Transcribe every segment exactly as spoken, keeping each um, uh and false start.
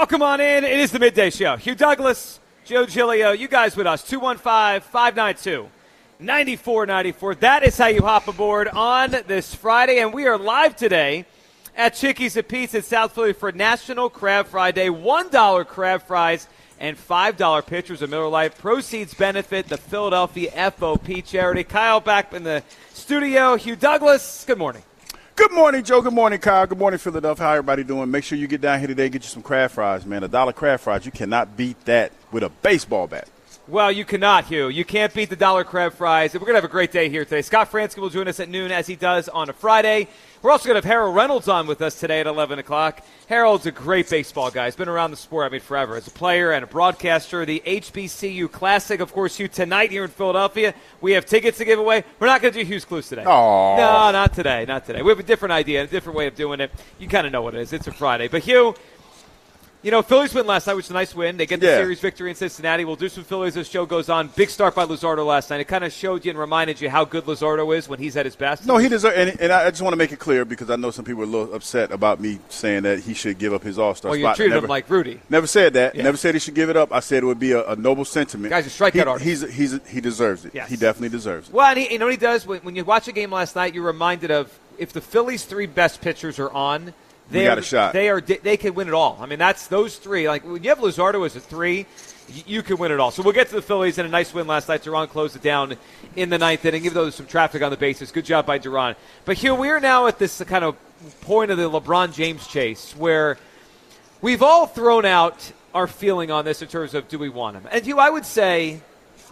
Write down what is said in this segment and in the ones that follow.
Welcome on in. It is the Midday Show. Hugh Douglas, Joe Giglio, you guys with us. two one five, five nine two, nine four nine four. That is how you hop aboard on this Friday. And we are live today at Chickies and Pete's in South Philly for National Crab Fry Day. one dollar crab fries and five dollar pitchers of Miller Lite. Proceeds benefit the Philadelphia F O P charity. Kyle back in the studio. Hugh Douglas, good morning. Good morning, Joe. Good morning, Kyle. Good morning, Philadelphia. How everybody doing? Make sure you get down here today, get you some crab fries, man. A dollar crab fries. You cannot beat that with a baseball bat. Well, you cannot, Hugh. You can't beat the dollar crab fries. We're going to have a great day here today. Scott Fransky will join us at noon, as he does on a Friday. We're also going to have Harold Reynolds on with us today at eleven o'clock. Harold's a great baseball guy. He's been around the sport, I mean, forever. As a player and a broadcaster, the H B C U Classic, of course, Hugh, tonight here in Philadelphia. We have tickets to give away. We're not going to do Hugh's Clues today. Aww. No, not today, not today. We have a different idea, a different way of doing it. You kind of know what it is. It's a Friday. But, Hugh, you know, Phillies win last night, which is a nice win. They get the yeah. series victory in Cincinnati. We'll do some Phillies as the show goes on. Big start by Luzardo last night. It kind of showed you and reminded you how good Luzardo is when he's at his best. No, he deserves, and, and I just want to make it clear because I know some people are a little upset about me saying that he should give up his All-Star well, spot. you treated never, him like Rudy. Never said that. Yeah. Never said he should give it up. I said it would be a, a noble sentiment. Guy's a strikeout he, artist. He's, he's, he deserves it. Yes. He definitely deserves it. Well, and he, you know what he does? When, when you watch a game last night, you're reminded of if the Phillies' three best pitchers are on, They we got are, a shot. They are. They can win it all. I mean, that's those three. Like when you have Luzardo as a three, you, you can win it all. So we'll get to the Phillies and a nice win last night. Duran closed it down in the ninth inning, give those some traffic on the bases. Good job by Duran. But Hugh, we are now at this kind of point of the LeBron James chase where we've all thrown out our feeling on this in terms of do we want him? And Hugh, I would say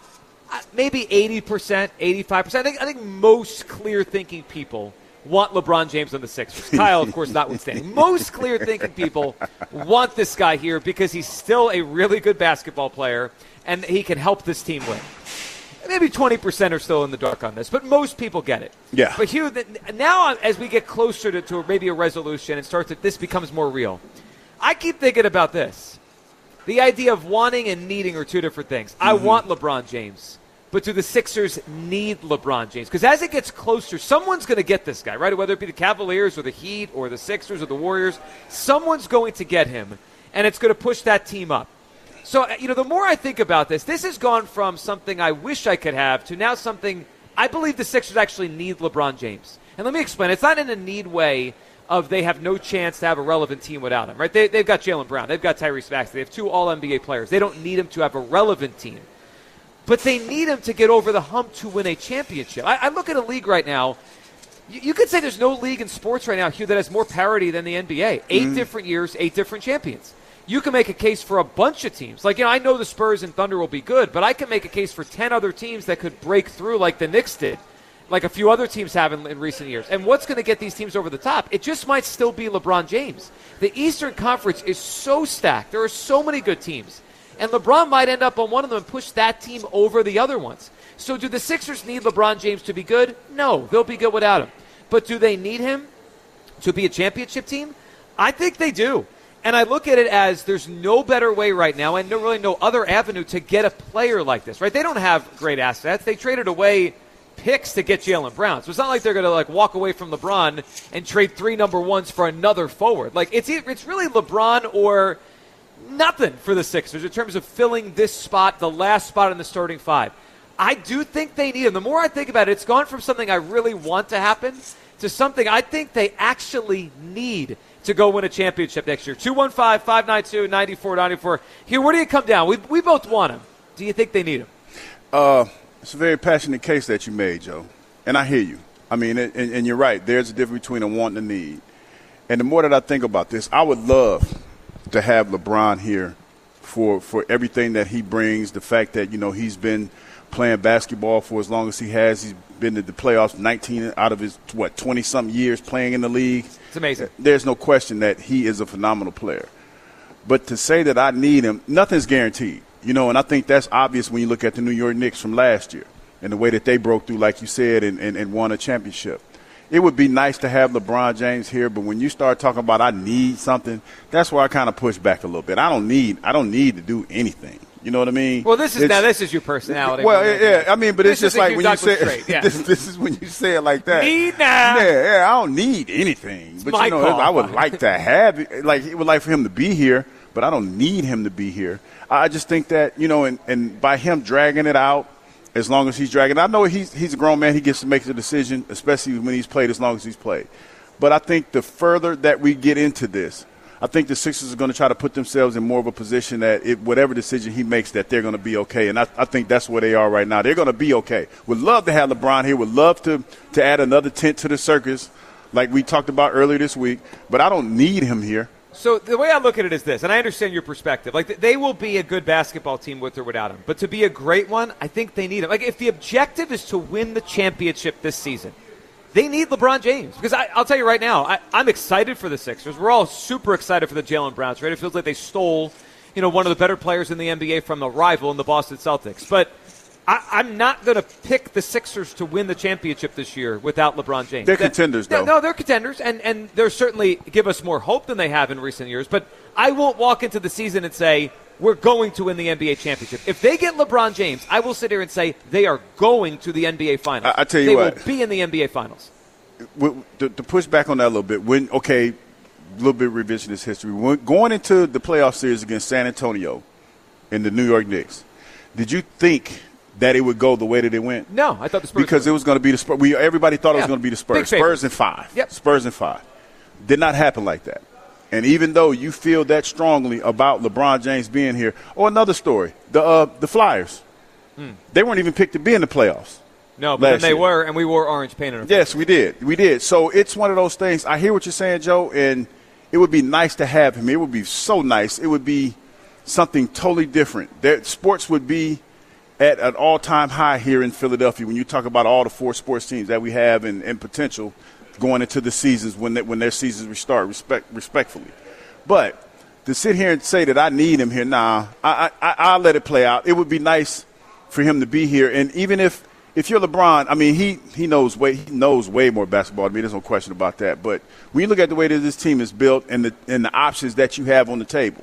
maybe eighty percent, eighty-five percent. I think, I think most clear-thinking people want LeBron James on the Sixers. Kyle, of course, notwithstanding. Most clear-thinking people want this guy here because he's still a really good basketball player and he can help this team win. Maybe twenty percent are still in the dark on this, but most people get it. Yeah. But Hugh, now as we get closer to, to maybe a resolution and start that this becomes more real, I keep thinking about this. The idea of wanting and needing are two different things. Mm-hmm. I want LeBron James. But do the Sixers need LeBron James? Because as it gets closer, someone's going to get this guy, right? Whether it be the Cavaliers or the Heat or the Sixers or the Warriors, someone's going to get him, and it's going to push that team up. So, you know, the more I think about this, this has gone from something I wish I could have to now something I believe the Sixers actually need LeBron James. And let me explain. It's not in a need way of they have no chance to have a relevant team without him, right? They, they've got Jaylen Brown. They've got Tyrese Maxey. They have two All N B A players. They don't need him to have a relevant team. But they need him to get over the hump to win a championship. I, I look at a league right now. You, you could say there's no league in sports right now, Hugh, that has more parity than the N B A. Eight mm. different years, eight different champions. You can make a case for a bunch of teams. Like, you know, I know the Spurs and Thunder will be good, but I can make a case for ten other teams that could break through like the Knicks did, like a few other teams have in, in recent years. And what's going to get these teams over the top? It just might still be LeBron James. The Eastern Conference is so stacked. There are so many good teams. And LeBron might end up on one of them and push that team over the other ones. So do the Sixers need LeBron James to be good? No, they'll be good without him. But do they need him to be a championship team? I think they do. And I look at it as there's no better way right now and no, really no other avenue to get a player like this, right? They don't have great assets. They traded away picks to get Jaylen Brown. So it's not like they're going to like walk away from LeBron and trade three number ones for another forward. Like it's it's really LeBron or nothing for the Sixers in terms of filling this spot, the last spot in the starting five. I do think they need him. The more I think about it, it's gone from something I really want to happen to something I think they actually need to go win a championship next year. two one five, five nine two, nine four nine four. Here, where do you come down? We we both want him. Do you think they need him? Uh, it's a very passionate case that you made, Joe. And I hear you. I mean, and, and you're right. There's a difference between a want and a need. And the more that I think about this, I would love to have LeBron here for for everything that he brings, the fact that, you know, he's been playing basketball for as long as he has. He's been to the playoffs nineteen out of his, what, twenty-something years playing in the league. It's amazing. There's no question that he is a phenomenal player. But to say that I need him, nothing's guaranteed. You know, and I think that's obvious when you look at the New York Knicks from last year and the way that they broke through, like you said, and, and, and won a championship. It would be nice to have LeBron James here, but when you start talking about I need something, that's where I kind of push back a little bit. I don't need I don't need to do anything. You know what I mean? Well, this is it's, now this is your personality. Well, yeah, yeah, I mean, but this it's just like when you say yeah. this, this is when you say it like that. Need now. Yeah, yeah, I don't need anything, It's but my you know, call. I would like to have it. Like it would like for him to be here. but I don't need him to be here. I just think that, you know, and, and by him dragging it out, as long as he's dragging, I know he's he's a grown man. He gets to make the decision, especially when he's played as long as he's played. But I think the further that we get into this, I think the Sixers are going to try to put themselves in more of a position that it, whatever decision he makes, that they're going to be okay. And I, I think that's where they are right now. They're going to be okay. Would love to have LeBron here. Would love to, to add another tent to the circus like we talked about earlier this week. But I don't need him here. So the way I look at it is this, and I understand your perspective. Like, they will be a good basketball team with or without him. But to be a great one, I think they need him. Like, if the objective is to win the championship this season, they need LeBron James. Because I, I'll tell you right now, I, I'm excited for the Sixers. We're all super excited for the Jaylen Browns, right? It feels like they stole, you know, one of the better players in the N B A from the rival in the Boston Celtics. But I, I'm not going to pick the Sixers to win the championship this year without LeBron James. They're that, contenders, though. No, no, they're contenders, and, and they're certainly give us more hope than they have in recent years. But I won't walk into the season and say, we're going to win the N B A championship. If they get LeBron James, I will sit here and say they are going to the N B A Finals. I, I tell you they what. They will be in the N B A Finals. To, to push back on that a little bit, when okay, a little bit revisionist history. When, going into the playoff series against San Antonio and the New York Knicks, did you think that it would go the way that it went? No, I thought the Spurs because were. it was going to be the Spurs. We everybody thought yeah. it was going to be the Spurs. Big Spurs in five. Yep. Spurs in five. Did not happen like that. And even though you feel that strongly about LeBron James being here, or another story, the uh, the Flyers, hmm. they weren't even picked to be in the playoffs. No, but then they year. were, and we wore orange paint on them. Yes, we did. We did. So it's one of those things. I hear what you're saying, Joe, and it would be nice to have him. It would be so nice. It would be something totally different. There, sports would be at an all-time high here in Philadelphia when you talk about all the four sports teams that we have and, and potential going into the seasons when they, when their seasons restart, respect, respectfully. But to sit here and say that I need him here, nah, I, I, I'll let it play out. It would be nice for him to be here. And even if If you're LeBron, I mean, he, he knows way he knows way more basketball than me. There's no question about that. But when you look at the way that this team is built and the and the options that you have on the table,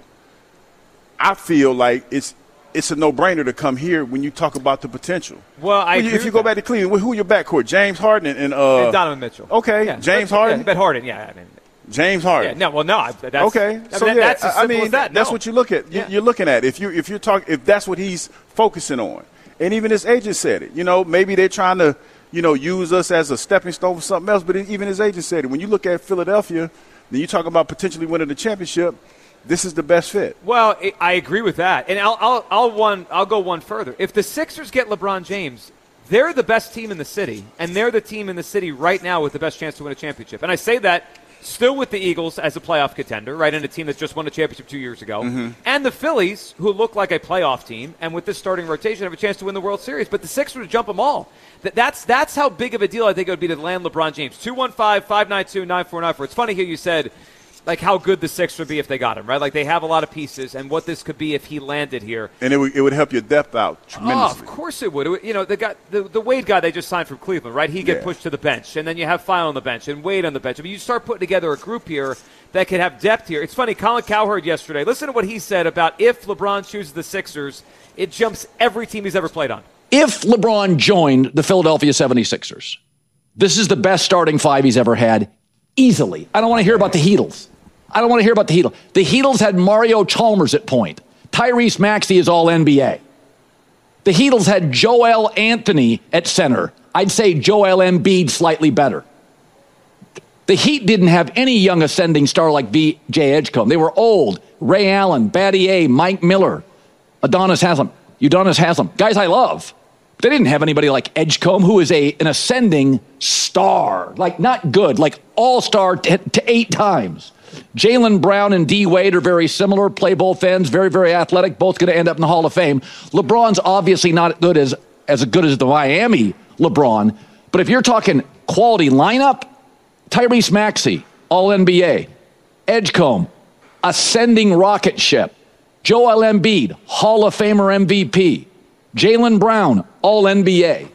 I feel like it's it's a no-brainer to come here when you talk about the potential. Well, I well, agree if you go that. back to Cleveland, who are your backcourt? James Harden and, and, uh, and Donovan Mitchell. Okay, yeah, James but, Harden. Yeah, but Harden, yeah. I mean, James Harden. Yeah, no, well, no. That's, okay, I mean, so that, yeah, that's as simple I mean, as that. that's no. what you look at. You, yeah. You're looking at if you if you're talking if that's what he's focusing on, and even his agent said it. You know, maybe they're trying to. You know, use us as a stepping stone for something else. But even his agent said it. When you look at Philadelphia, then you talk about potentially winning the championship, this is the best fit. Well, it, I agree with that. And I'll, I'll, I'll, one, I'll go one further. If the Sixers get LeBron James, they're the best team in the city, and they're the team in the city right now with the best chance to win a championship. And I say that still with the Eagles as a playoff contender, right, and a team that just won a championship two years ago, mm-hmm. and the Phillies, who look like a playoff team, and with this starting rotation have a chance to win the World Series. But the Sixers would jump them all. That, that's that's how big of a deal I think it would be to land LeBron James. two one five, five nine two, nine four nine four. It's funny here you said, like, how good the Sixers would be if they got him, right? Like, they have a lot of pieces, and what this could be if he landed here. And it would, it would help your depth out tremendously. Oh, of course it would. It would you know, the, guy, the the Wade guy they just signed from Cleveland, right? He get yeah. pushed to the bench, and then you have File on the bench and Wade on the bench. I mean, you start putting together a group here that could have depth here. It's funny, Colin Cowherd yesterday, listen to what he said about if LeBron chooses the Sixers, it jumps every team he's ever played on. If LeBron joined the Philadelphia seventy-sixers, this is the best starting five he's ever had, easily. I don't want to hear about the Heatles. I don't want to hear about the Heatles. The Heatles had Mario Chalmers at point. Tyrese Maxey is all N B A. The Heatles had Joel Anthony at center. I'd say Joel Embiid slightly better. The Heat didn't have any young ascending star like V J Edgecombe. They were old. Ray Allen, Battier, Mike Miller, Adonis Haslam, Udonis Haslam, guys I love. They didn't have anybody like Edgecombe, who is a an ascending star, like not good, like all-star t- to eight times. Jaylen Brown and D. Wade are very similar, play both ends, very, very athletic, both going to end up in the Hall of Fame. LeBron's obviously not good as, as good as the Miami LeBron, but if you're talking quality lineup, Tyrese Maxey, all N B A. Edgecombe, ascending rocket ship. Joel Embiid, Hall of Famer M V P. Jaylen Brown, all N B A.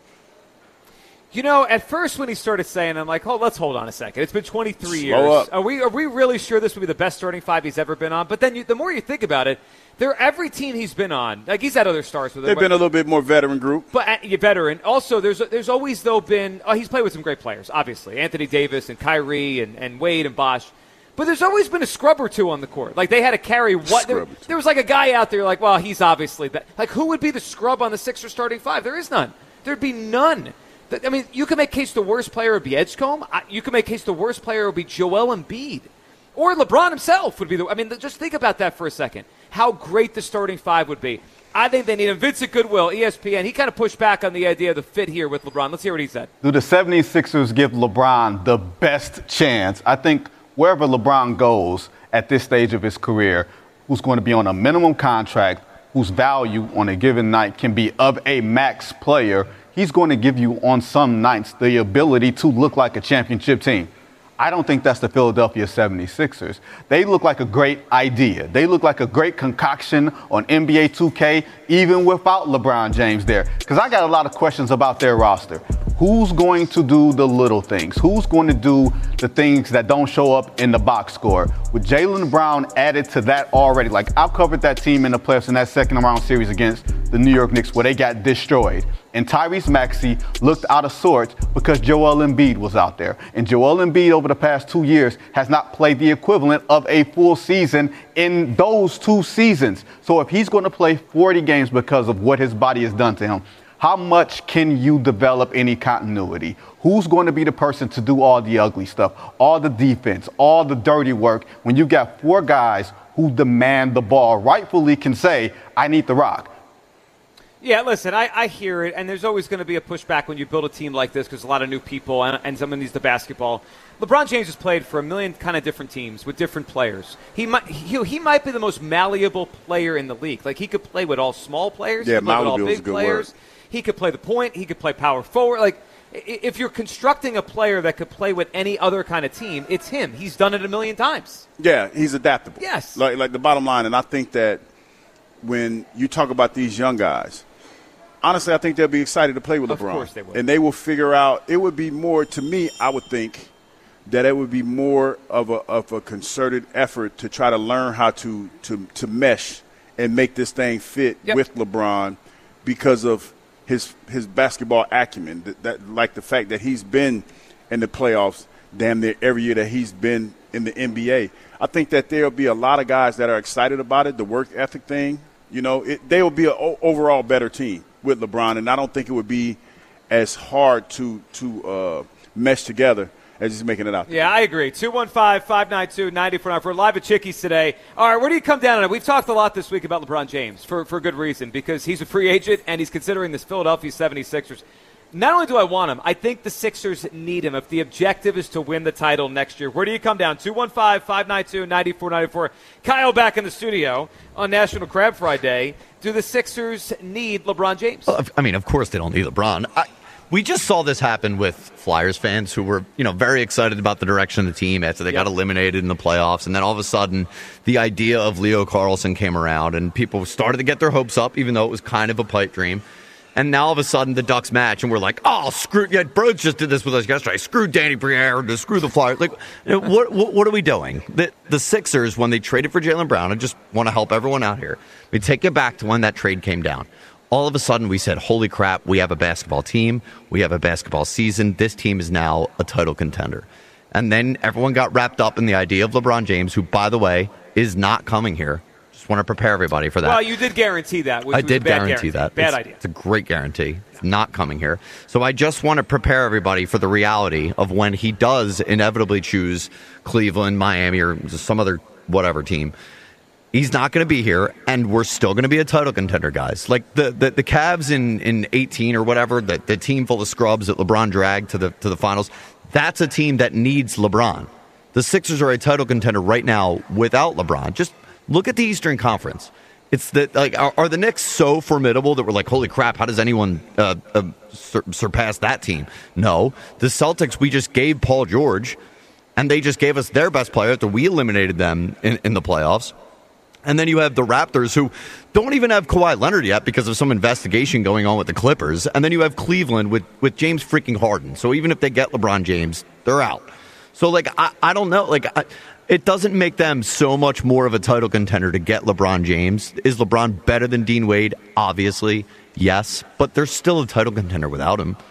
You know, at first when he started saying, I'm like, oh, let's hold on a second. It's been twenty-three Slow years. up. Are we are we really sure this will be the best starting five he's ever been on? But then you, the more you think about it, they're every team he's been on. Like, he's had other stars with him. They've been a little bit more veteran group. But uh, you're veteran. Also, there's there's always, though, been oh, – he's played with some great players, obviously. Anthony Davis and Kyrie and, and Wade and Bosh. But there's always been a scrub or two on the court. Like, they had to carry what? There, there was like a guy out there like, well, he's obviously that. Like, who would be the scrub on the Sixers starting five? There is none. There'd be none. I mean, you can make case the worst player would be Edgecombe. You can make case the worst player would be Joel Embiid. Or LeBron himself would be the – I mean, just think about that for a second. How great the starting five would be. I think they need him. Vincent Goodwill, E S P N, he kind of pushed back on the idea of the fit here with LeBron. Let's hear what he said. Do the seventy-sixers give LeBron the best chance? I think wherever LeBron goes at this stage of his career, who's going to be on a minimum contract, whose value on a given night can be of a max player, he's going to give you on some nights the ability to look like a championship team. I don't think that's the Philadelphia seventy-sixers. They look like a great idea. They look like a great concoction on N B A two K, even without LeBron James there. Because I got a lot of questions about their roster. Who's going to do the little things? Who's going to do the things that don't show up in the box score? With Jaylen Brown added to that already, like I've covered that team in the playoffs in that second round series against the New York Knicks where they got destroyed. And Tyrese Maxey looked out of sorts because Joel Embiid was out there. And Joel Embiid over the past two years has not played the equivalent of a full season in those two seasons. So if he's going to play forty games because of what his body has done to him, how much can you develop any continuity? Who's going to be the person to do all the ugly stuff, all the defense, all the dirty work when you got four guys who demand the ball, rightfully can say, I need the rock? Yeah, listen, I, I hear it, and there's always going to be a pushback when you build a team like this because a lot of new people, and, and someone needs the basketball. LeBron James has played for a million kind of different teams with different players. He might he, he might be the most malleable player in the league. Like, he could play with all small players. Yeah, he could play with all malleable is a big good players. word. He could play the point. He could play power forward. Like, if you're constructing a player that could play with any other kind of team, it's him. He's done it a million times. Yeah, he's adaptable. Yes. Like, like the bottom line, and I think that when you talk about these young guys, honestly, I think they'll be excited to play with LeBron. Of course they will. And they will figure out, it would be more, to me, I would think, that it would be more of a of a concerted effort to try to learn how to to, to mesh and make this thing fit yep. with LeBron because of his his basketball acumen, that, that like the fact that he's been in the playoffs damn near every year that he's been in the N B A. I think that there'll be a lot of guys that are excited about it, the work ethic thing. You know, it, they will be an o- overall better team with LeBron, and I don't think it would be as hard to to uh, mesh together as he's making it out there. Yeah, I agree. two one five, five nine two, nine four nine. We're live at Chickies today. All right, where do you come down on it? We've talked a lot this week about LeBron James for, for good reason, because he's a free agent and he's considering this Philadelphia seventy-sixers. Not only do I want him, I think the Sixers need him if the objective is to win the title next year. Where do you come down? two one five, five nine two, nine four nine four. Kyle back in the studio on National Crab Fry Day. Do the Sixers need LeBron James? Well, I mean, of course they don't need LeBron. I, we just saw this happen with Flyers fans who were, you know, very excited about the direction of the team after they yep. got eliminated in the playoffs. And then all of a sudden, the idea of Leo Carlsson came around and people started to get their hopes up, even though it was kind of a pipe dream. And now all of a sudden the Ducks match, and we're like, oh, screw, yeah, Broads just did this with us yesterday. Screw Danny Briere, screw the Flyers. Like, you know, what, what what are we doing? The, the Sixers, when they traded for Jaylen Brown, I just want to help everyone out here. We take it back to when that trade came down. All of a sudden we said, holy crap, we have a basketball team. We have a basketball season. This team is now a title contender. And then everyone got wrapped up in the idea of LeBron James, who, by the way, is not coming here. Just want to prepare everybody for that. Well, you did guarantee that. Which I was did a bad guarantee, guarantee that. Bad it's, idea. It's a great guarantee. It's not coming here. So I just want to prepare everybody for the reality of when he does inevitably choose Cleveland, Miami, or some other whatever team. He's not going to be here, and we're still going to be a title contender, guys. Like the the, the Cavs in, in eighteen or whatever, the, the team full of scrubs that LeBron dragged to the to the finals, that's a team that needs LeBron. The Sixers are a title contender right now without LeBron. Just look at the Eastern Conference. It's that like are, are the Knicks so formidable that we're like, holy crap, how does anyone uh, uh, sur- surpass that team? No. The Celtics, we just gave Paul George, and they just gave us their best player after we eliminated them in, in the playoffs. And then you have the Raptors, who don't even have Kawhi Leonard yet because of some investigation going on with the Clippers. And then you have Cleveland with, with James freaking Harden. So even if they get LeBron James, they're out. So, like, I, I don't know. Like, I, it doesn't make them so much more of a title contender to get LeBron James. Is LeBron better than Dean Wade? Obviously, yes. But they're still a title contender without him.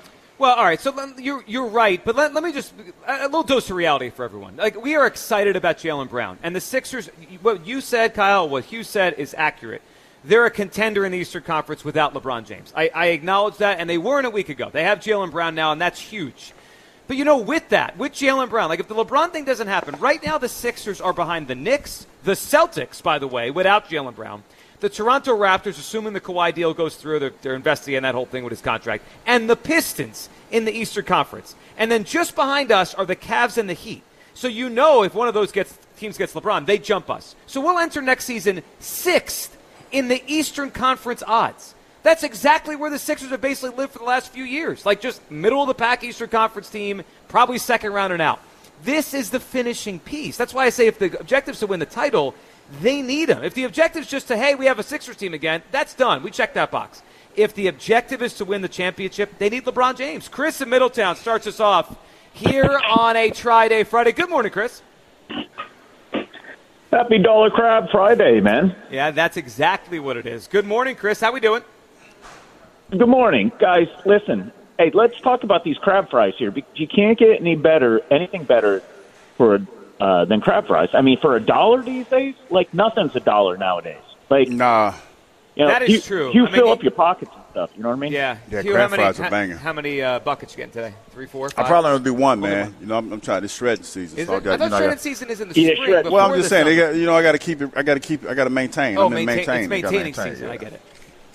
Well, all right, so let- you're you're right, but let, let me just a little dose of reality for everyone. Like, we are excited about Jaylen Brown, and the Sixers. What you said, Kyle, what Hugh said is accurate. They're a contender in the Eastern Conference without LeBron James. I, I acknowledge that, and they weren't a week ago. They have Jaylen Brown now, and that's huge. But, you know, with that, with Jaylen Brown, like if the LeBron thing doesn't happen, right now the Sixers are behind the Knicks, the Celtics, by the way, without Jaylen Brown, the Toronto Raptors, assuming the Kawhi deal goes through, they're, they're investigating that whole thing with his contract, and the Pistons in the Eastern Conference. And then just behind us are the Cavs and the Heat. So you know if one of those gets teams gets LeBron, they jump us. So we'll enter next season sixth in the Eastern Conference odds. That's exactly where the Sixers have basically lived for the last few years. Like just middle-of-the-pack Eastern Conference team, probably second round and out. This is the finishing piece. That's why I say if the objective's to win the title, they need him. If the objective's just to, hey, we have a Sixers team again, that's done. We check that box. If the objective is to win the championship, they need LeBron James. Chris in Middletown starts us off here on a Tri-Day Friday. Good morning, Chris. Happy Dollar Crab Friday, man. Yeah, that's exactly what it is. Good morning, Chris. How we doing? Good morning. Guys, listen. Hey, let's talk about these crab fries here. Because you can't get any better, anything better for uh, than crab fries. I mean, for a dollar these days, like nothing's a dollar nowadays. Like, Nah. you know, That is you, true. You I mean, fill it- up your pockets and stuff. You know what I mean? Yeah. Yeah, Hugh, crab how many, fries are how- banging. How many uh, buckets you getting today? Three, four, I five? probably only do one, Only man. one. You know, I'm, I'm trying this shredding season. Is so I it? got, I thought you know, I shredded got, season is in the Yeah, spring. shred- well, I'm before just the saying, they summer. got, you know, I got to keep it. I got to keep. I got to maintain. Oh, I'm gonna maintain, maintain. it's I gotta maintaining maintain, season. yeah. I get it.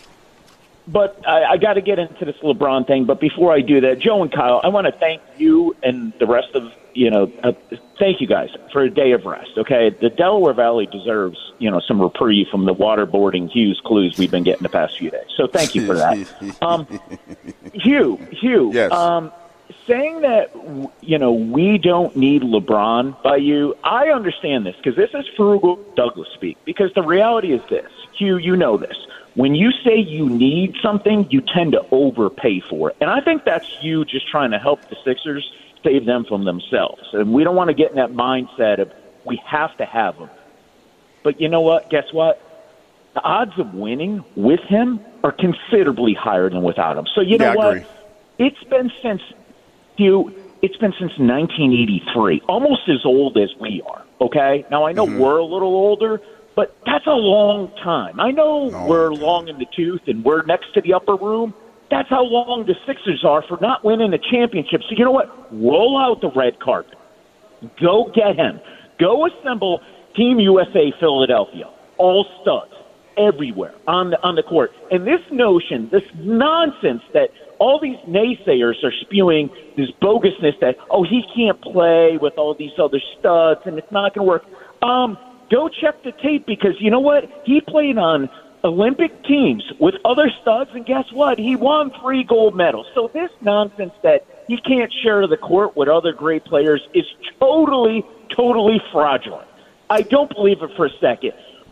But I, I got to get into this LeBron thing. But before I do that, Joe and Kyle, I want to thank you and the rest of, you know, uh, thank you guys for a day of rest, okay? The Delaware Valley deserves, you know, some reprieve from the waterboarding Hughes clues we've been getting the past few days. So thank you for that. um, Hugh, Hugh, Yes. um, saying that, you know, we don't need LeBron by you, I understand this because this is frugal Douglas speak. Because the reality is this, Hugh, you know this. When you say you need something, you tend to overpay for it. And I think that's you just trying to help the Sixers save them from themselves. And we don't want to get in that mindset of we have to have them. But you know what? Guess what? The odds of winning with him are considerably higher than without him. So you Yeah, know I what? agree. It's been since you. It's been since nineteen eighty-three, almost as old as we are. Okay. Now I know Mm-hmm. we're a little older, but that's a long time. I know Long we're time. long in the tooth and we're next to the upper room. That's how long the Sixers are for not winning a championship. So you know what? Roll out the red carpet. Go get him. Go assemble Team U S A Philadelphia. All studs everywhere on the on the court. And this notion, this nonsense that all these naysayers are spewing, this bogusness that, oh, he can't play with all these other studs and it's not going to work. Um, go check the tape because you know what? He played on Olympic teams with other studs, and guess what? He won three gold medals. So this nonsense that he can't share the court with other great players is totally, totally fraudulent. I don't believe it for a second.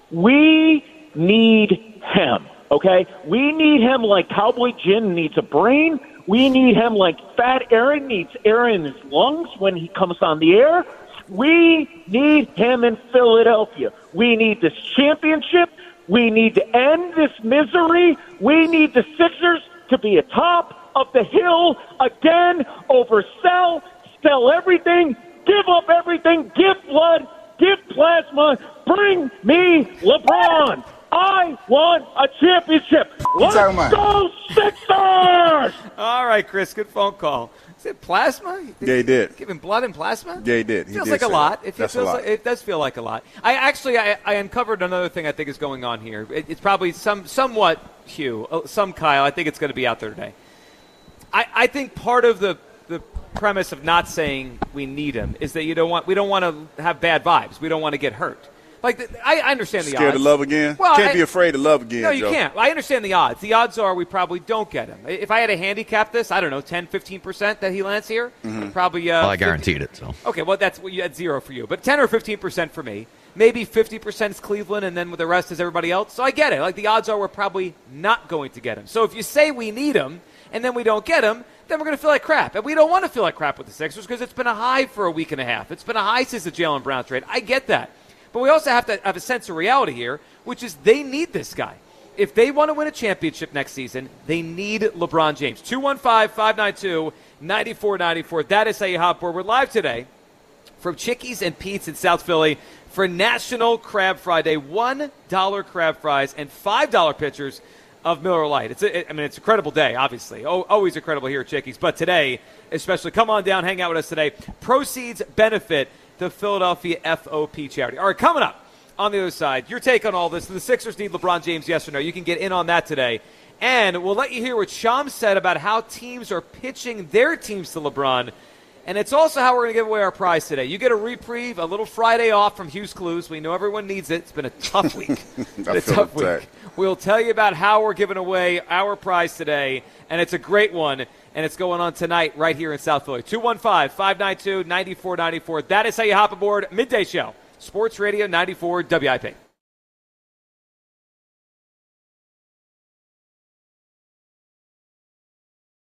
We need him, okay? We need him like Cowboy Jim needs a brain. We need him like Fat Aaron needs air in his lungs when he comes on the air. We need him in Philadelphia. We need this championship. We need to end this misery. We need the Sixers to be atop of the hill again, oversell, sell everything, give up everything, give blood, give plasma, bring me LeBron. I want a championship. Let's go Sixers! All right, Chris, good phone call. Is it plasma? Yeah, he did. Giving blood and plasma? Yeah, he did. He feels did like a say lot. that. It That's a feels lot. Like, it does feel like a lot. I actually I, I uncovered another thing I think is going on here. It, it's probably some somewhat Hugh, uh, some Kyle. I think it's going to be out there today. I, I think part of the the premise of not saying we need him is that you don't want we don't want to have bad vibes. We don't want to get hurt. Like the, I, I understand the Scared odds. to love again? Well, Can't I- be afraid to love again, No, you Joe. can't. I understand the odds. The odds are we probably don't get him. If I had to handicap this, I don't know, ten, fifteen percent that he lands here, Mm-hmm. probably. Uh, Well, I fifty guaranteed it. So Okay, well, that's well, you had zero for you, but ten or fifteen percent for me. Maybe fifty percent is Cleveland, and then with the rest is everybody else. So I get it. Like the odds are we're probably not going to get him. So if you say we need him, and then we don't get him, then we're going to feel like crap. And we don't want to feel like crap with the Sixers because it's been a high for a week and a half. It's been a high since the Jaylen Brown trade. I get that. But we also have to have a sense of reality here, which is they need this guy. if they want to win a championship next season, they need LeBron James. two one five, five nine two, nine four nine four. That is how you hop board. We're live today from Chickies and Pete's in South Philly for National Crab Friday. one dollar crab fries and five dollar pitchers of Miller Lite. It's a, I mean, it's an incredible day, obviously. Oh, always incredible here at Chickies. But today, especially, come on down, hang out with us today. Proceeds benefit the Philadelphia F O P charity. All right, coming up on the other side, your take on all this. The Sixers need LeBron James, yes or no? You can get in on that today. And we'll let you hear what Shams said about how teams are pitching their teams to LeBron. And it's also how we're going to give away our prize today. You get a reprieve, a little Friday off from Hughes Clues. We know everyone needs it. It's been a tough week. It's been a tough week. That. We'll tell you about how we're giving away our prize today, and it's a great one, and it's going on tonight right here in South Philly. two one five, five nine two, nine four nine four. That is how you hop aboard. Midday Show, Sports Radio ninety-four W I P.